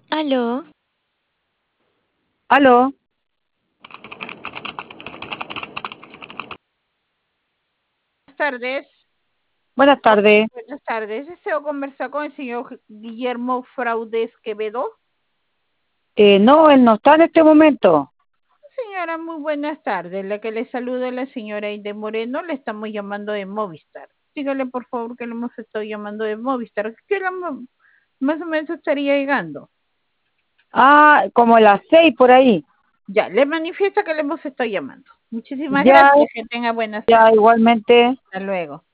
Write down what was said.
Aló, Aló, Buenas tardes. buenas tardes. Buenas tardes. Deseo conversar con el señor Guillermo Fraudes Quevedo. No, él no está en este momento. Señora, muy buenas tardes. La que le saluda es la señora Inde Moreno. Le estamos llamando de Movistar. Dígale, por favor, que le hemos estado llamando de Movistar. Más o menos estaría llegando? Ah, como a las 6 por ahí. Ya, le manifiesta que le hemos estado llamando. Muchísimas Ya, gracias. Que tenga buenas ya tardes. igualmente. Hasta luego.